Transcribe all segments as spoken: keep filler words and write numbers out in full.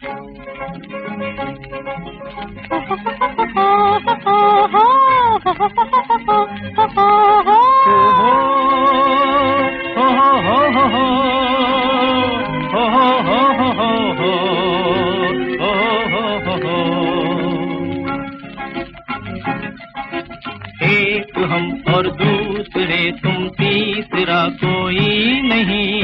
एक हम और दूसरे तुम, तीसरा कोई नहीं।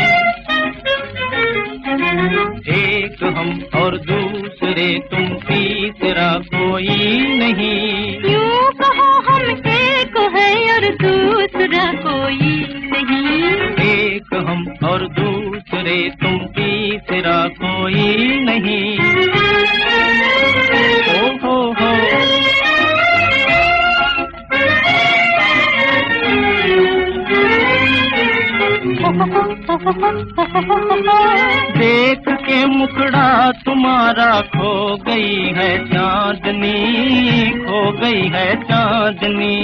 एक हम और दूसरे तुम, तीसरा कोई नहीं। यूं कहो हम एक है और दूसरा कोई नहीं। एक हम और दूसरे तुम, तीसरा कोई नहीं। ओ हो हो देख के मुखड़ा तुम्हारा खो गई है चांदनी, खो गई है चांदनी।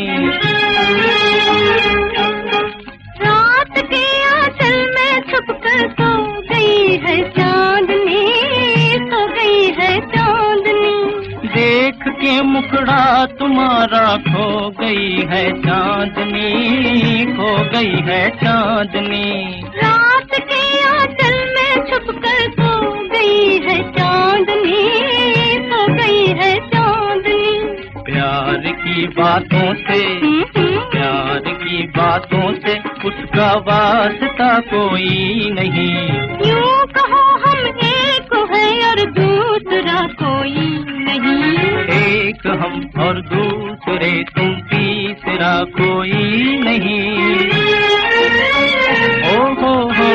रात के आंचल में छुपकर सो गई है चांदनी, सो गई है चांदनी। देख के मुखड़ा तुम्हारा खो गई है चांदनी, खो गई है चांदनी। रात के आंचल में छुपकर सो गई है चांदनी, सो गई है चांदनी। प्यार की बातों से, प्यार की बातों से उसका वास्ता कोई नहीं। यूं कहो हम एक है और दूसरा कोई नहीं। एक हम और दूसरे तुम, तीसरा कोई नहीं। ओ हो हो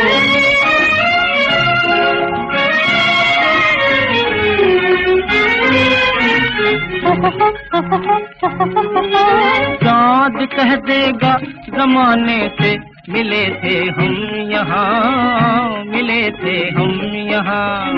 चाँद कह देगा जमाने से, मिले थे हम यहाँ, मिले थे हम यहाँ।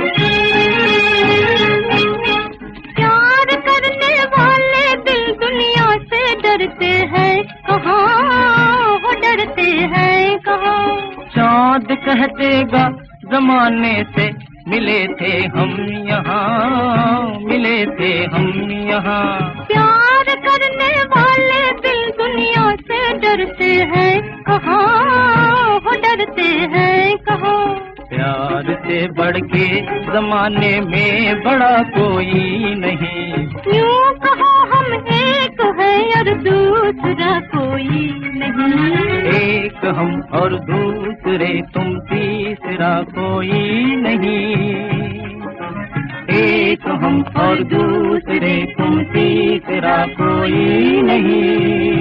प्यार करने वाले दिल दुनिया से डरते हैं कहाँ, वो डरते हैं कहाँ। चाँद कह देगा जमाने से, मिले थे हम यहाँ, मिले थे हम यहाँ। प्यार करने वाले दिल दुनिया से डरते हैं कहाँ, वो डरते हैं कहाँ। प्यार से बढ़ के जमाने में बड़ा कोई नहीं। यूं कहो हम एक है और दूसरा कोई नहीं। एक हम और दूसरे तुम, तीसरा कोई नहीं। एक हम और दूसरे तुम, तीसरा कोई नहीं।